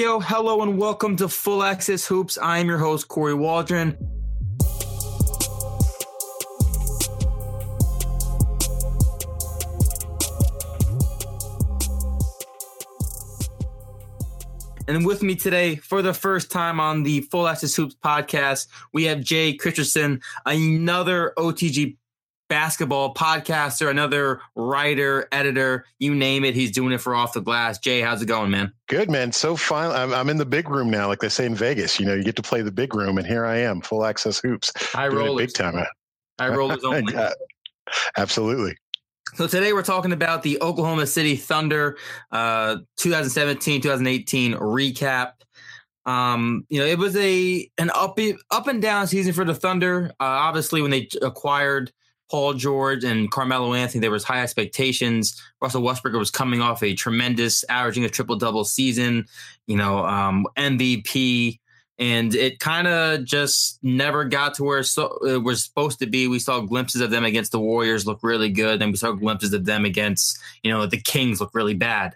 Heyo, hello, and welcome to Full Access Hoops. I am your host, Corey Waldron. And with me today, for the first time on the Full Access Hoops podcast, we have Jay Christensen, another OTG basketball podcaster, another writer, editor, you name it. He's doing it for Off the Glass. Jay, how's it going, man? Good, man. So fun. I'm in the big room now, like they say in Vegas. You know, you get to play the big room, and here I am, Full Access Hoops. High rollers. Big time. High rollers only. Absolutely. So today we're talking about the Oklahoma City Thunder 2017-2018 recap. It was an up and down season for the Thunder. Obviously, when they acquired Paul George and Carmelo Anthony, there was high expectations. Russell Westbrook was coming off a tremendous, averaging a triple-double season, MVP. And it kind of just never got to where it was supposed to be. We saw glimpses of them against the Warriors look really good. Then we saw glimpses of them against, the Kings look really bad.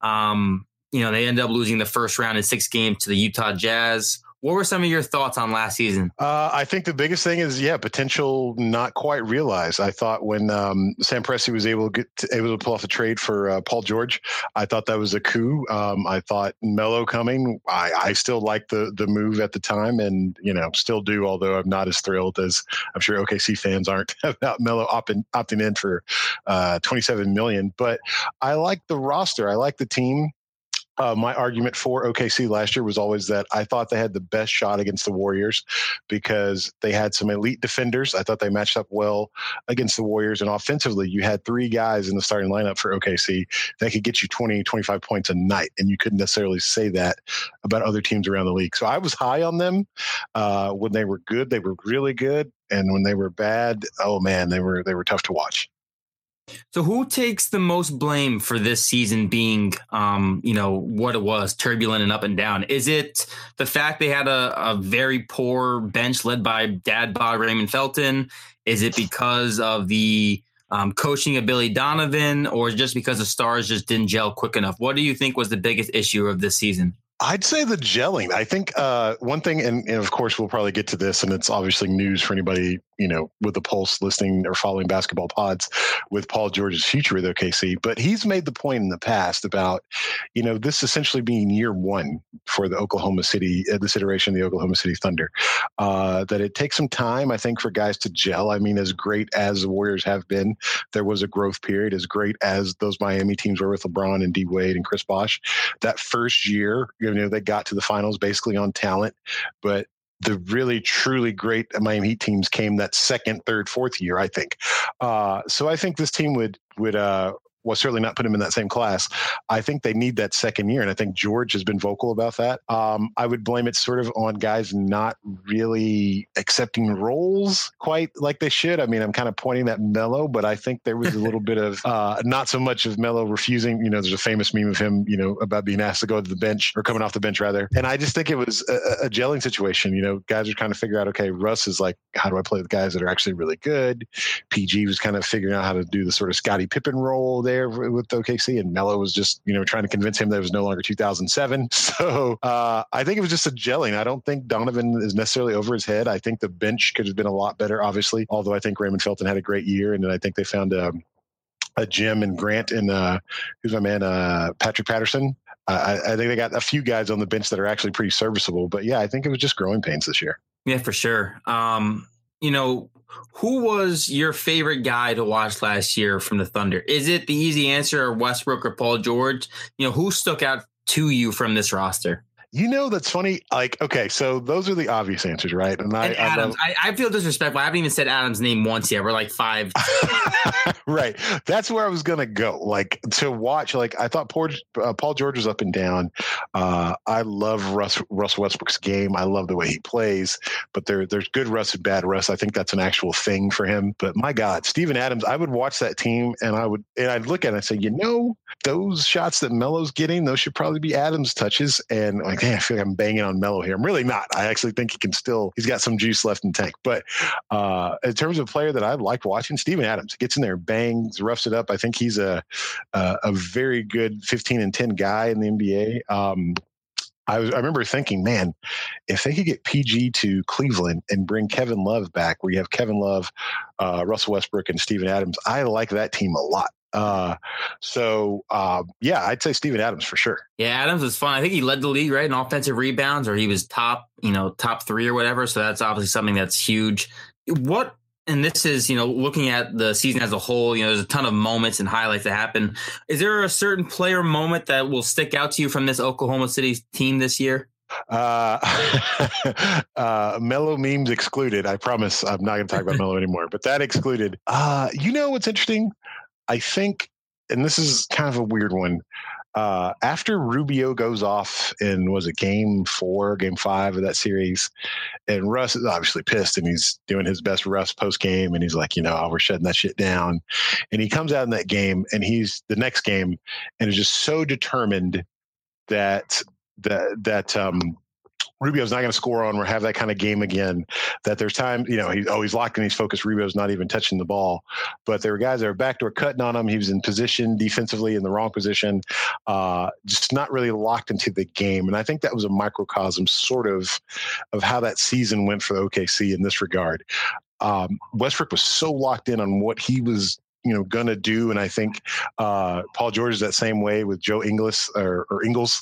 They ended up losing the first round in 6 games to the Utah Jazz. What were some of your thoughts on last season? I think the biggest thing is, potential not quite realized. I thought when Sam Presti was able to pull off a trade for Paul George, I thought that was a coup. I thought Melo coming, I still liked the move at the time, and still do. Although I'm not as thrilled as I'm sure OKC fans aren't about Melo opting in for $27 million. But I like the roster. I like the team. My argument for OKC last year was always that I thought they had the best shot against the Warriors because they had some elite defenders. I thought they matched up well against the Warriors. And offensively, you had 3 guys in the starting lineup for OKC that could get you 20, 25 points a night. And you couldn't necessarily say that about other teams around the league. So I was high on them. When they were good, they were really good. And when they were bad, oh man, they were tough to watch. So who takes the most blame for this season being, what it was, turbulent and up and down? Is it the fact they had a very poor bench led by dad bod Raymond Felton? Is it because of the coaching of Billy Donovan, or just because the stars just didn't gel quick enough? What do you think was the biggest issue of this season? I'd say the gelling. I think one thing, and of course we'll probably get to this, and it's obviously news for anybody, with the Pulse listening or following basketball pods, with Paul George's future with OKC. But he's made the point in the past about, this essentially being year one for the Oklahoma City, this iteration of the Oklahoma City Thunder, that it takes some time, I think, for guys to gel. I mean, as great as the Warriors have been, there was a growth period. As great as those Miami teams were with LeBron and D Wade and Chris Bosh, that first year, they got to the finals basically on talent, but the really, truly great Miami Heat teams came that second, third, fourth year, I think. So I think this team would certainly not put him in that same class. I think they need that second year, and I think George has been vocal about that. I would blame it sort of on guys not really accepting roles quite like they should. I mean, I'm kind of pointing at Melo, but I think there was a little bit of not so much of Melo refusing. There's a famous meme of him, about being asked to go to the bench, or coming off the bench rather. And I just think it was a gelling situation. Guys are trying to figure out, okay, Russ is like, how do I play with guys that are actually really good? PG was kind of figuring out how to do the sort of Scottie Pippen role there with OKC, and Melo was just trying to convince him that it was no longer 2007. So I think it was just a gelling. I don't think Donovan is necessarily over his head. I think the bench could have been a lot better, obviously, although I think Raymond Felton had a great year, and then I think they found a Jim and Grant and who's my man, Patrick Patterson. I think they got a few guys on the bench that are actually pretty serviceable, but yeah, I think it was just growing pains this year. Yeah, for sure. Who was your favorite guy to watch last year from the Thunder? Is it the easy answer, Westbrook or Paul George? Who stuck out to you from this roster? That's funny. Like, okay, so those are the obvious answers, right? And Adams. I feel disrespectful. I haven't even said Adams' name once yet. We're like 5. Right. That's where I was going to go. Like, to watch, like, I thought Paul George was up and down. I love Russell Westbrook's game. I love the way he plays. But there's good Russ and bad Russ. I think that's an actual thing for him. But my God, Steven Adams, I would watch that team, and I'd look at it and say, those shots that Melo's getting, those should probably be Adams touches. And like, man, I feel like I'm banging on Melo here. I'm really not. I actually think he's got some juice left in the tank. But in terms of a player that I liked watching, Steven Adams gets in there, bangs, roughs it up. I think he's a very good 15 and 10 guy in the NBA. I remember thinking, man, if they could get PG to Cleveland and bring Kevin Love back, where you have Kevin Love, Russell Westbrook, and Steven Adams, I like that team a lot. Yeah, I'd say Steven Adams for sure. Yeah, Adams was fun. I think he led the league, right, in offensive rebounds, or he was top 3 or whatever. So that's obviously something that's huge. And this is, looking at the season as a whole, there's a ton of moments and highlights that happen. Is there a certain player moment that will stick out to you from this Oklahoma City team this year? Melo memes excluded. I promise I'm not going to talk about Melo anymore, but that excluded. What's interesting? I think, and this is kind of a weird one, after Rubio goes off in, was it game 5 of that series, and Russ is obviously pissed and he's doing his best Russ post game, and he's like, we're shutting that shit down. And he comes out in that game, and he's the next game, and is just so determined that Rubio's not going to score on or have that kind of game again, that there's time, he's locked in, he's focused. Rubio's not even touching the ball, but there were guys that were backdoor cutting on him. He was in position defensively in the wrong position, just not really locked into the game. And I think that was a microcosm sort of how that season went for the OKC in this regard. Westbrook was so locked in on what he was going to do. And I think Paul George is that same way with Joe Ingles or Ingles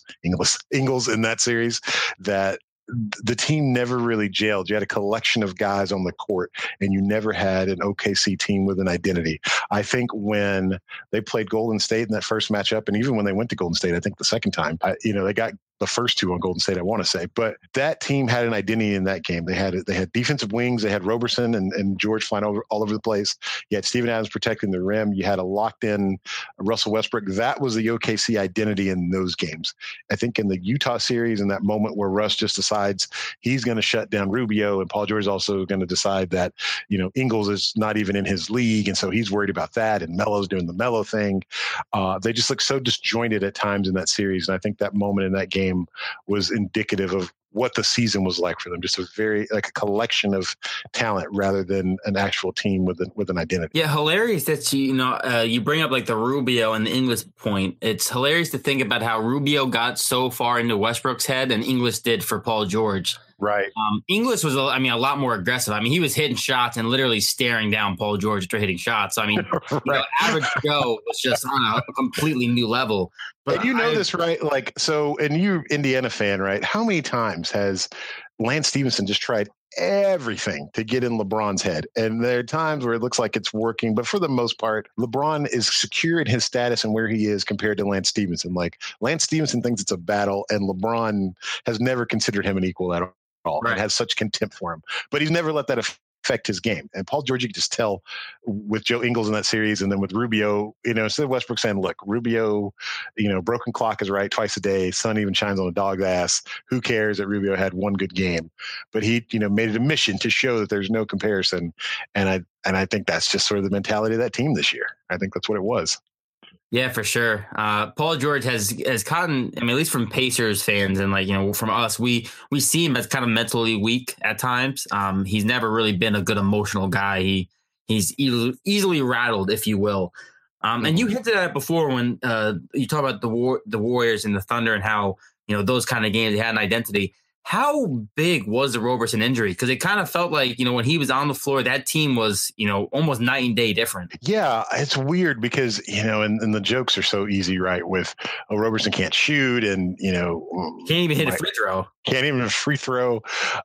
in that series, that the team never really gelled. You had a collection of guys on the court, and you never had an OKC team with an identity. I think when they played Golden State in that first matchup, and even when they went to Golden State, I think the second time, they got the first two on Golden State, I want to say, but that team had an identity in that game. They had defensive wings. They had Roberson and George flying all over the place. You had Steven Adams protecting the rim. You had a locked in Russell Westbrook. That was the OKC identity in those games. I think in the Utah series, in that moment where Russ just decides he's going to shut down Rubio, and Paul George is also going to decide that, Ingles is not even in his league. And so he's worried about that. And Melo's doing the Melo thing. They just look so disjointed at times in that series. And I think that moment in that game was indicative of what the season was like for them. Just a collection of talent rather than an actual team with an identity. Yeah, hilarious that you bring up like the Rubio and the Ingles point. It's hilarious to think about how Rubio got so far into Westbrook's head and Ingles did for Paul George. Right. Ingles was, a lot more aggressive. He was hitting shots and literally staring down Paul George after hitting shots. Right. Average Joe was just on a completely new level. But and this, right? Like, so, and you Indiana fan, right? How many times has Lance Stevenson just tried everything to get in LeBron's head? And there are times where it looks like it's working, but for the most part, LeBron is secure in his status and where he is compared to Lance Stevenson. Like, Lance Stevenson thinks it's a battle, and LeBron has never considered him an equal at all, right, and has such contempt for him. But he's never let that affect his game. And Paul George, you could just tell with Joe Ingles in that series, and then with Rubio, instead of Westbrook saying, look, Rubio, broken clock is right twice a day. Sun even shines on a dog's ass. Who cares that Rubio had one good game? But he, made it a mission to show that there's no comparison. And I think that's just sort of the mentality of that team this year. I think that's what it was. Yeah, for sure. Paul George has gotten, at least from Pacers fans and from us, we see him as kind of mentally weak at times. He's never really been a good emotional guy. He's easily rattled, if you will. And you hinted at it before when you talk about the Warriors and the Thunder and how, those kind of games, they had an identity. How big was the Roberson injury? Because it kind of felt like, when he was on the floor, that team was, almost night and day different. Yeah, it's weird because, and the jokes are so easy, right? With, Roberson can't shoot and, can't even hit a free throw. Can't even free throw.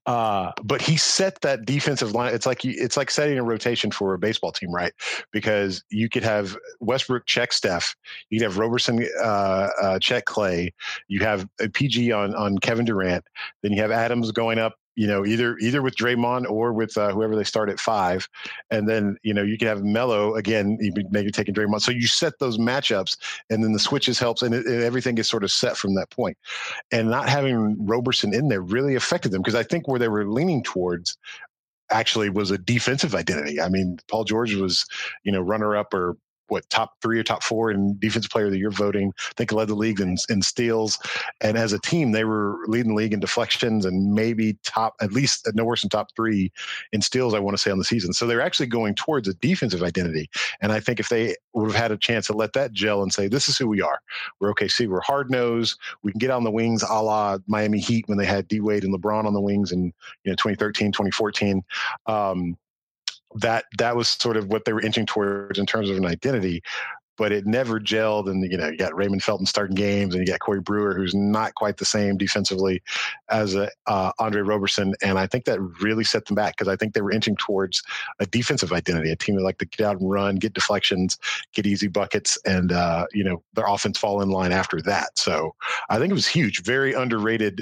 But he set that defensive line. It's like setting a rotation for a baseball team, right? Because you could have Westbrook check Steph. You could have Roberson check Clay. You have a PG on Kevin Durant. Then you have Adams going up, either with Draymond or with whoever they start at 5. And then, you can have Melo again, maybe taking Draymond. So you set those matchups, and then the switches helps, and everything is sort of set from that point. And not having Roberson in there really affected them, because I think where they were leaning towards actually was a defensive identity. Paul George was, runner up or top 3 or top 4 in defensive player of the year voting. I think led the league in steals. And as a team, they were leading the league in deflections and maybe at least no worse than top 3 in steals, I want to say, on the season. So they're actually going towards a defensive identity. And I think if they would have had a chance to let that gel and say, this is who we are. We're OKC. We're hard nosed. We can get on the wings a la Miami Heat when they had D Wade and LeBron on the wings in 2013, 2014. That was sort of what they were inching towards in terms of an identity, but it never gelled. And, you got Raymond Felton starting games, and you got Corey Brewer, who's not quite the same defensively as Andre Roberson. And I think that really set them back, because I think they were inching towards a defensive identity, a team that liked to get out and run, get deflections, get easy buckets, and, their offense fall in line after that. So I think it was huge, very underrated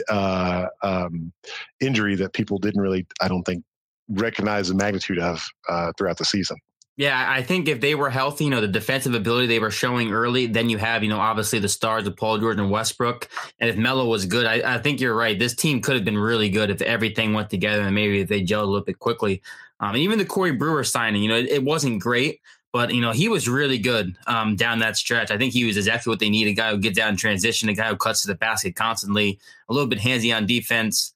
injury that people didn't really, I don't think, recognize the magnitude of throughout the season. Yeah, I think if they were healthy, the defensive ability they were showing early, then you have, obviously the stars of Paul George and Westbrook. And if Melo was good, I think you're right. This team could have been really good if everything went together and maybe if they gelled a little bit quickly. And even the Corey Brewer signing, it wasn't great, but, he was really good down that stretch. I think he was exactly what they need, a guy who gets down in transition, a guy who cuts to the basket constantly, a little bit handsy on defense.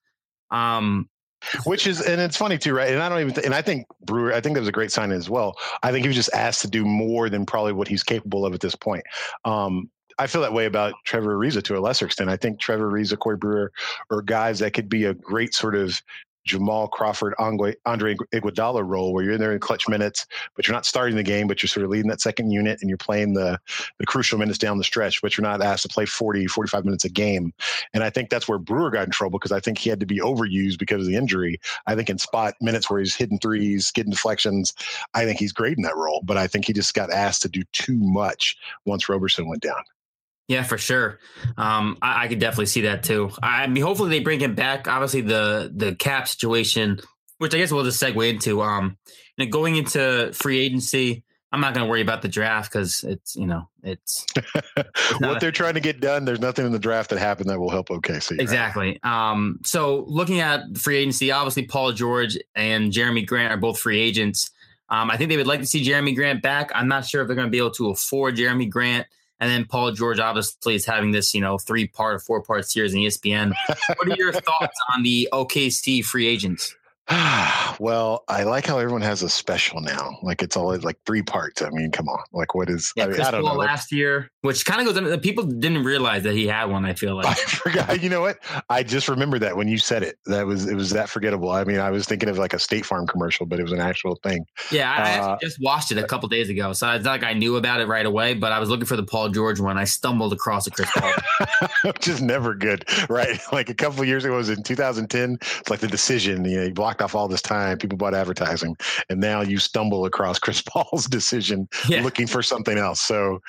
Which is, and it's funny too, right? And I don't even, and I think Brewer, I think that was a great sign as well. I think he was just asked to do more than probably what he's capable of at this point. I feel that way about Trevor Ariza to a lesser extent. I think Trevor Ariza, Corey Brewer are guys that could be a great sort of Jamal Crawford, Andre Iguodala role, where you're in there in clutch minutes, but you're not starting the game, but you're sort of leading that second unit and you're playing the crucial minutes down the stretch, but you're not asked to play 40, 45 minutes a game. And I think that's where Brewer got in trouble, because I think he had to be overused because of the injury. I think in spot minutes where he's hitting threes, getting deflections, I think he's great in that role, but I think he just got asked to do too much once Roberson went down. Yeah, for sure. I could definitely see that too. I mean, hopefully they bring him back. Obviously, the cap situation, which I guess we'll just segue into. Going into free agency, I'm not going to worry about the draft, because it's what they're trying to get done. There's nothing in the draft that happened that will help OKC. Exactly. Right? So looking at free agency, obviously Paul George and Jeremy Grant are both free agents. I think they would like to see Jeremy Grant back. I'm not sure if they're going to be able to afford Jeremy Grant. And then Paul George obviously is having this, 3-part or 4-part series on ESPN. What are your thoughts on the OKC free agents? Well, I like how everyone has a special now. Like, it's always like 3 parts. I mean, come on. Like, what is? Yeah, Chris Paul last year, which kind of goes. People didn't realize that he had one. I feel like I forgot. You know what? I just remembered that when you said it. It was that forgettable. I mean, I was thinking of like a State Farm commercial, but it was an actual thing. Yeah, I actually just watched it a couple days ago, so it's not like I knew about it right away. But I was looking for the Paul George one. I stumbled across a Chris Paul, which is never good, right? Like a couple of years ago, it was in 2010. It's like The Decision. You blocked off all this time. People bought advertising, and now you stumble across Chris Paul's decision looking for something else. So,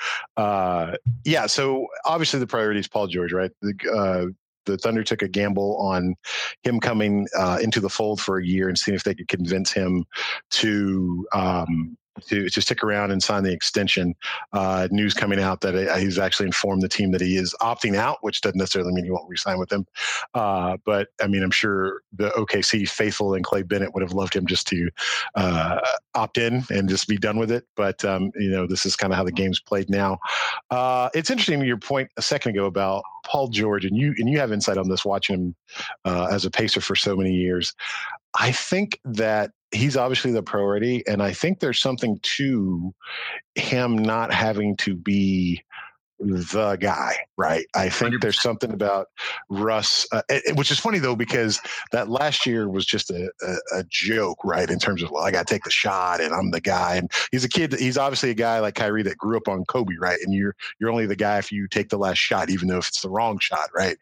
so obviously the priority is Paul George, right? The Thunder took a gamble on him coming into the fold for a year and seeing if they could convince him to stick around and sign the extension. News coming out that he's actually informed the team that he is opting out, which doesn't necessarily mean he won't re-sign with them. But I mean, I'm sure the OKC faithful and Clay Bennett would have loved him just to opt in and just be done with it. But this is kind of how the game's played now. It's interesting, your point a second ago about Paul George, and you have insight on this, watching him as a Pacer for so many years. I think that he's obviously the priority, and I think there's something to him not having to be the guy, right? I think 100%. There's something about Russ, which is funny though, because that last year was just a joke, right? In terms of, well, I got to take the shot and I'm the guy. And he's a kid. He's obviously a guy like Kyrie that grew up on Kobe, right? And you're only the guy if you take the last shot, even though if it's the wrong shot, right?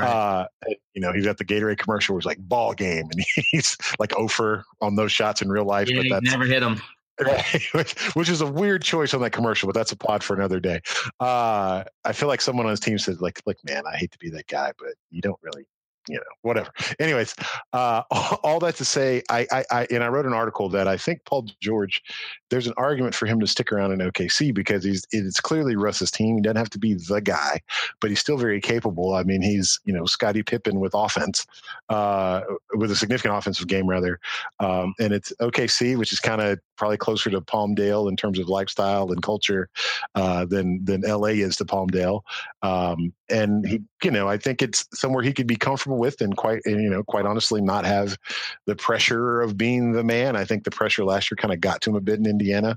He's got the Gatorade commercial where it's like ball game, and he's like 0 for on those shots in real life. Yeah, but that's never hit him. Right, which is a weird choice on that commercial, but that's a pod for another day. I feel like someone on his team said, like, look, man, I hate to be that guy, but you don't really, whatever. Anyways, all that to say, I wrote an article that I think Paul George, there's an argument for him to stick around in OKC because it's clearly Russ's team. He doesn't have to be the guy, but he's still very capable. I mean, he's, Scottie Pippen with offense, with a significant offensive game rather. And it's OKC, which is kind of probably closer to Palmdale in terms of lifestyle and culture than LA is to Palmdale. And he, I think it's somewhere he could be comfortable with and quite honestly not have the pressure of being the man. I think the pressure last year kind of got to him a bit in Indiana.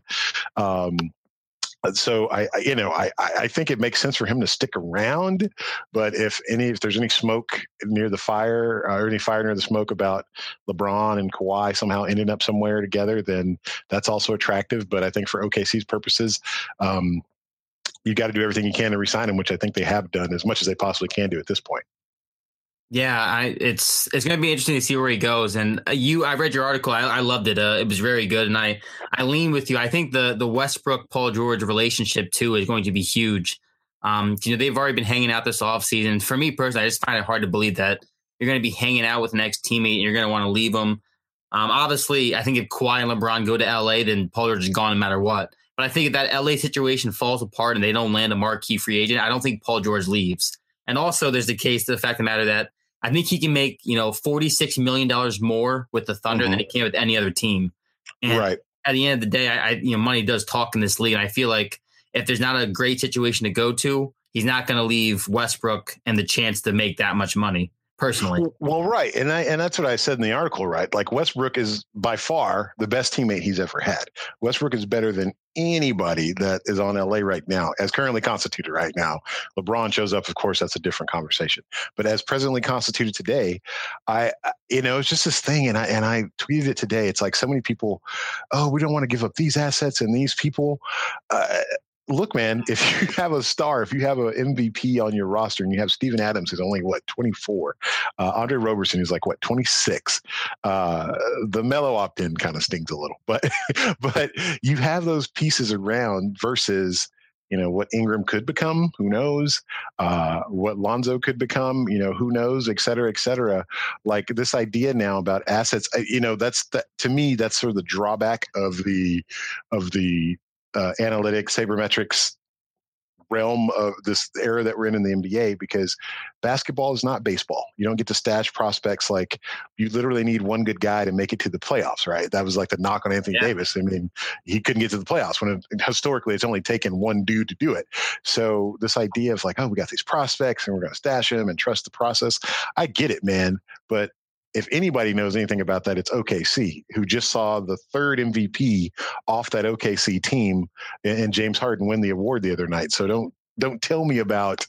So I think it makes sense for him to stick around, but if there's any smoke near the fire or any fire near the smoke about LeBron and Kawhi somehow ending up somewhere together, then that's also attractive. But I think for OKC's purposes, you got to do everything you can to re-sign him, which I think they have done as much as they possibly can do at this point. Yeah, it's going to be interesting to see where he goes. And I read your article. I loved it. It was very good. And I lean with you. I think the Westbrook Paul George relationship too is going to be huge. They've already been hanging out this offseason. For me personally, I just find it hard to believe that you're going to be hanging out with an ex-teammate and you're going to want to leave him. Obviously, I think if Kawhi and LeBron go to LA, then Paul George is gone no matter what. But I think if that LA situation falls apart and they don't land a marquee free agent, I don't think Paul George leaves. And also there's the case, the fact of the matter that I think he can make, $46 million more with the Thunder than he can with any other team. And right. At the end of the day, money does talk in this league. And I feel like if there's not a great situation to go to, he's not going to leave Westbrook and the chance to make that much money. Personally. Well, right. And that's what I said in the article, right? Like Westbrook is by far the best teammate he's ever had. Westbrook is better than anybody that is on LA right now, as currently constituted right now. LeBron shows up, of course, that's a different conversation. But as presently constituted today, it's just this thing. And I tweeted it today. It's like so many people, we don't want to give up these assets and these people. Look, man, if you have a star, if you have an MVP on your roster and you have Steven Adams, who's only, 24, Andre Roberson is 26. The Melo opt-in kind of stings a little, but you have those pieces around versus, what Ingram could become, who knows, what Lonzo could become, who knows, et cetera, et cetera. Like this idea now about assets, to me, that's sort of the drawback of the analytics, sabermetrics realm of this era that we're in the NBA, because basketball is not baseball. You don't get to stash prospects. Like you literally need one good guy to make it to the playoffs, right? That was like the knock on Anthony Davis. I mean, he couldn't get to the playoffs when historically it's only taken one dude to do it. So this idea of we got these prospects and we're going to stash them and trust the process. I get it, man. But if anybody knows anything about that, it's OKC, who just saw the third MVP off that OKC team and James Harden win the award the other night. So don't tell me about,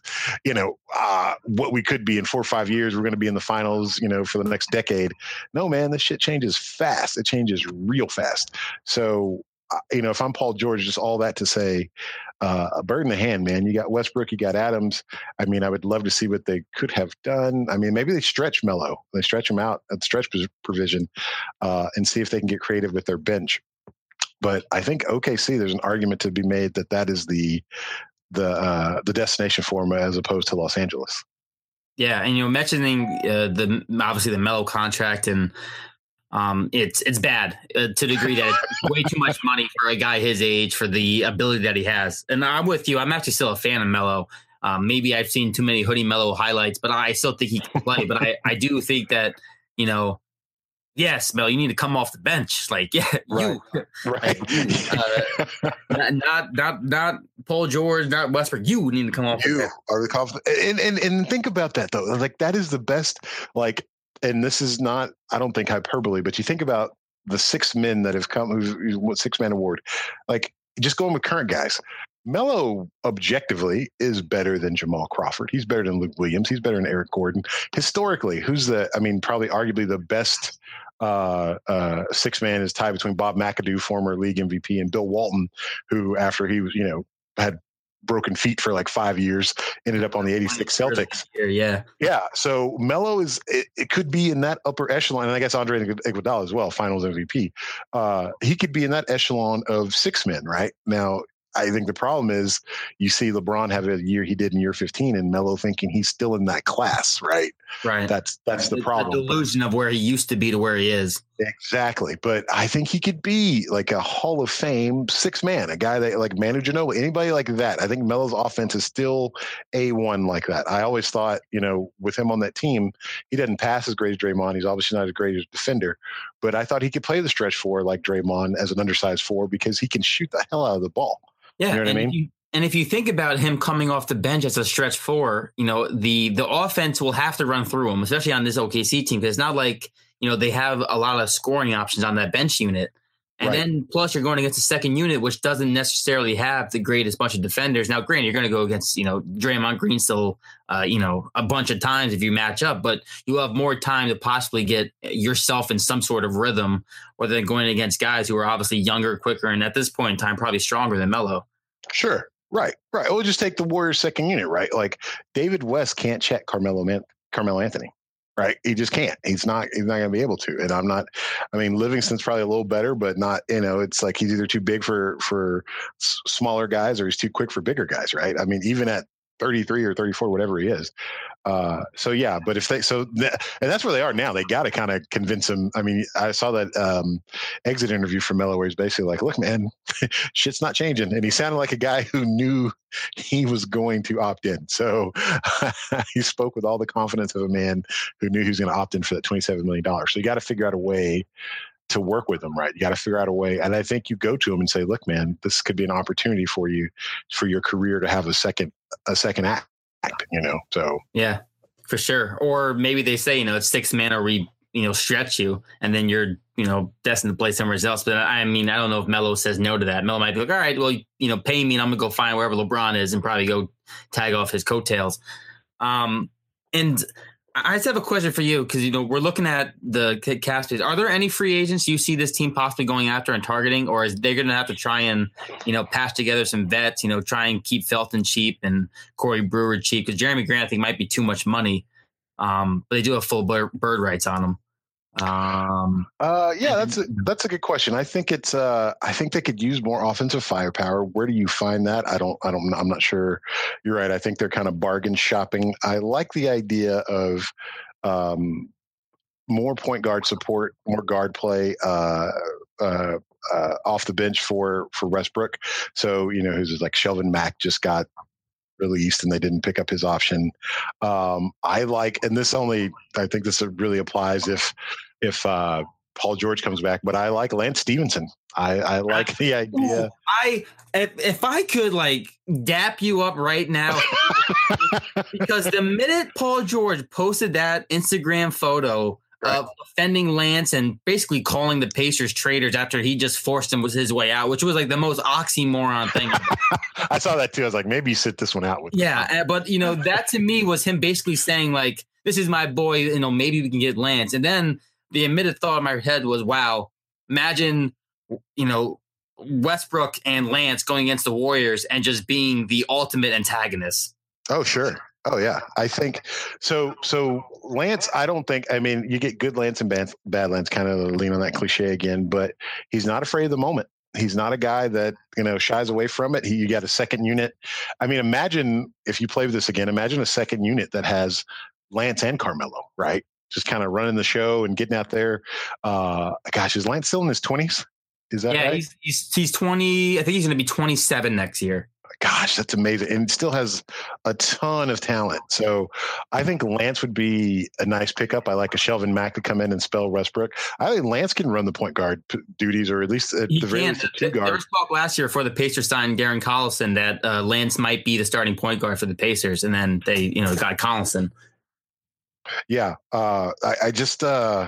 what we could be in 4 or 5 years. We're going to be in the finals, for the next decade. No, man, this shit changes fast. It changes real fast. So, if I'm Paul George, just all that to say, a bird in the hand, man. You got Westbrook, you got Adams. I mean, I would love to see what they could have done. I mean, maybe they stretch Melo. They stretch him out at the stretch provision and see if they can get creative with their bench. But I think OKC, there's an argument to be made that is the destination for him as opposed to Los Angeles. Yeah, and mentioning obviously the Melo contract, and it's bad to the degree that it's way too much money for a guy his age for the ability that he has. And I'm with you. I'm actually still a fan of Melo. Maybe I've seen too many Hoodie Melo highlights, but I still think he can play. But I do think that, yes, Melo, you need to come off the bench. Right. You. Right. Not Paul George, not Westbrook. You need to come off the bench. Are the confident. And think about that, though. That is the best, and this is not, I don't think hyperbole, but you think about the 6 men that have come, who's 6-man award, just going with current guys. Melo objectively is better than Jamal Crawford. He's better than Luke Williams. He's better than Eric Gordon. Historically, probably arguably the best 6-man is tied between Bob McAdoo, former league MVP, and Bill Walton, who after he was, had broken feet for 5 years, ended up on the 86 Celtics. Yeah. So Melo it could be in that upper echelon. And I guess Andre Iguodala as well, finals MVP. He could be in that echelon of 6 men right now. I think the problem is you see LeBron have a year he did in year 15 and Melo thinking he's still in that class, right? Right. That's the problem. The delusion of where he used to be to where he is. Exactly. But I think he could be a Hall of Fame 6-man, a guy that Manu Ginobili, anybody like that. I think Melo's offense is still A1 like that. I always thought, with him on that team, he doesn't pass as great as Draymond. He's obviously not as great as a defender, but I thought he could play the stretch four like Draymond as an undersized four because he can shoot the hell out of the ball. Yeah, you know what I mean? And if you think about him coming off the bench as a stretch four, the offense will have to run through him, especially on this OKC team, because it's not like, they have a lot of scoring options on that bench unit. And then plus you're going against a second unit, which doesn't necessarily have the greatest bunch of defenders. Now, granted, you're going to go against, Draymond Green still, a bunch of times if you match up, but you have more time to possibly get yourself in some sort of rhythm rather than going against guys who are obviously younger, quicker, and at this point in time, probably stronger than Melo. Sure. Right. We'll just take the Warriors second unit, right? Like David West can't check Carmelo Anthony. Right. He just can't. He's not going to be able to. And Livingston's probably a little better, but not, it's like he's either too big for smaller guys or he's too quick for bigger guys. Right. Even at 33 or 34, whatever he is. But and that's where they are now. They got to kind of convince him. I saw that exit interview from Melo where he's basically like, look, man, shit's not changing. And he sounded like a guy who knew he was going to opt in. So he spoke with all the confidence of a man who knew he was going to opt in for that $27 million. So you got to figure out a way to work with them, right? You got to figure out a way. And I think you go to him and say, look, man, this could be an opportunity for you, for your career to have a second act, so. Yeah, for sure. Or maybe they say, it's 6 man or we, stretch you and then you're, destined to play somewhere else. But I don't know if Melo says no to that. Melo might be like, all right, well, pay me and I'm gonna go find wherever LeBron is and probably go tag off his coattails. And I just have a question for you because, we're looking at the cap space. Are there any free agents you see this team possibly going after and targeting, or is they going to have to try and, patch together some vets, try and keep Felton cheap and Corey Brewer cheap? Because Jeremy Grant, I think, might be too much money, but they do have full bird rights on them. That's a good question. I think I think they could use more offensive firepower. Where do you find that? I'm not sure. You're right. I think they're kind of bargain shopping. I like the idea of, more point guard support, more guard play, off the bench for Westbrook. So, who's like Shelvin Mack just got released and they didn't pick up his option. I think this really applies if Paul George comes back, but I like Lance Stevenson. I like the idea. If I could dap you up right now, because the minute Paul George posted that Instagram photo of offending Lance and basically calling the Pacers traitors after he just forced him with his way out, which was the most oxymoron thing. I saw that too. I was like, maybe you sit this one out with. Yeah, but that to me was him basically saying this is my boy. Maybe we can get Lance. And then the immediate thought in my head was, wow, imagine Westbrook and Lance going against the Warriors and just being the ultimate antagonists. Oh, sure. Oh, yeah. I think so. Lance, you get good Lance and bad Lance, kind of lean on that cliche again, but he's not afraid of the moment. He's not a guy that, shies away from it. You got a second unit. Imagine if you play with this again, imagine a second unit that has Lance and Carmelo, right? Just kind of running the show and getting out there. Is Lance still in his 20s? Is that right? Yeah, he's 20. I think he's going to be 27 next year. Gosh, that's amazing. And still has a ton of talent. So I think Lance would be a nice pickup. I like a Shelvin Mack to come in and spell Westbrook. I think Lance can run the point guard duties, or at least at the very least two guard. There was talk last year before the Pacers signed Darren Collison that Lance might be the starting point guard for the Pacers. And then they, got Collison. Yeah. I just,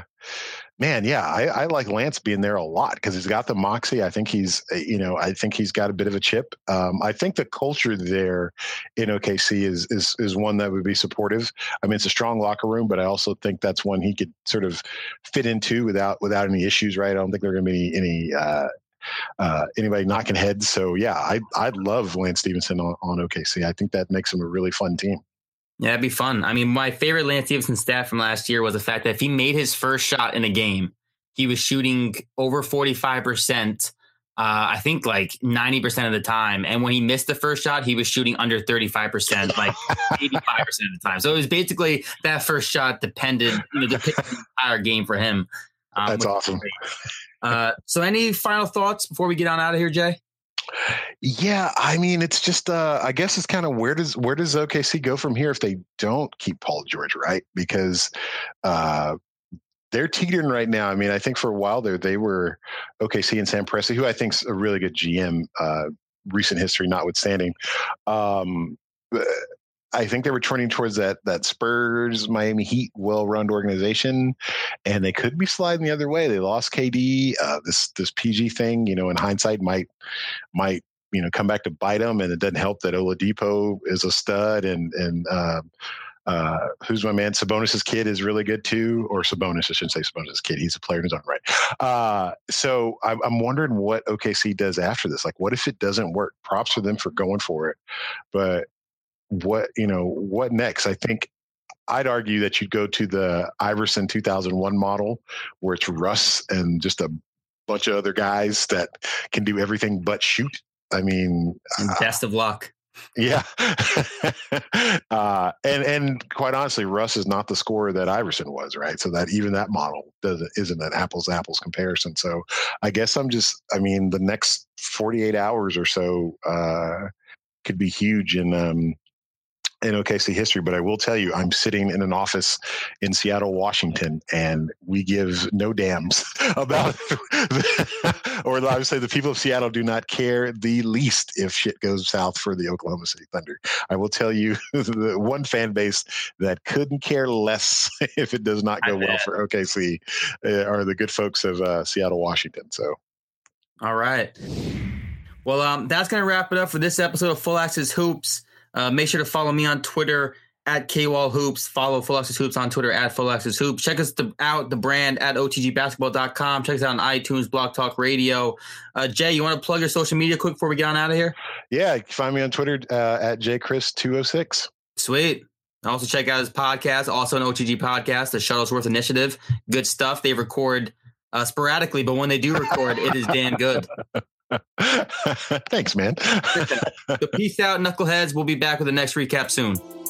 I like Lance being there a lot because he's got the moxie. I think he's got a bit of a chip. I think the culture there in OKC is one that would be supportive. It's a strong locker room, but I also think that's one he could sort of fit into without any issues, right? I don't think there are going to be anybody knocking heads. So yeah, I'd love Lance Stevenson on OKC. I think that makes him a really fun team. Yeah, it'd be fun. My favorite Lance Stevenson stat from last year was the fact that if he made his first shot in a game, he was shooting over 45%, I think 90% of the time. And when he missed the first shot, he was shooting under 35%, 85% of the time. So it was basically that first shot depicted the entire game for him. That's awesome. So any final thoughts before we get on out of here, Jay? Yeah, it's just I guess it's kind of where does OKC go from here if they don't keep Paul George, right? Because they're teetering right now. I mean, I think for a while there, they were OKC and Sam Presti, who I think is a really good GM, recent history notwithstanding. I think they were trending towards that Spurs, Miami Heat, well-run organization, and they could be sliding the other way. They lost KD. This PG thing, in hindsight, might come back to bite them. And it doesn't help that Oladipo is a stud, and who's my man? Sabonis' kid is really good too, or Sabonis. I shouldn't say Sabonis' kid. He's a player in his own right. So I'm wondering what OKC does after this. Like, what if it doesn't work? Props for them for going for it, but what next? I think I'd argue that you'd go to the Iverson 2001 model, where it's Russ and just a bunch of other guys that can do everything but shoot. I mean, best of luck. Yeah. And quite honestly, Russ is not the scorer that Iverson was, right? So that even that model isn't an apples to apples comparison. So I guess the next 48 hours or so could be huge in OKC history. But I will tell you, I'm sitting in an office in Seattle, Washington, and we give no damns about or I would say the people of Seattle do not care the least if shit goes south for the Oklahoma City Thunder. I will tell you the one fan base that couldn't care less if it does not go well for OKC are the good folks of Seattle, Washington. So, all right. Well, that's going to wrap it up for this episode of Full Access Hoops. Make sure to follow me on Twitter at KWallHoops. Follow Full Access Hoops on Twitter at Full Access Hoops. Check us out, the brand, at OTGBasketball.com. Check us out on iTunes, Blog Talk Radio. Jay, you want to plug your social media quick before we get on out of here? Yeah, you can find me on Twitter at JChris206. Sweet. Also check out his podcast, also an OTG podcast, the Shuttlesworth Initiative. Good stuff. They record sporadically, but when they do record, it is damn good. Thanks, man. So peace out, knuckleheads. We'll be back with the next recap soon.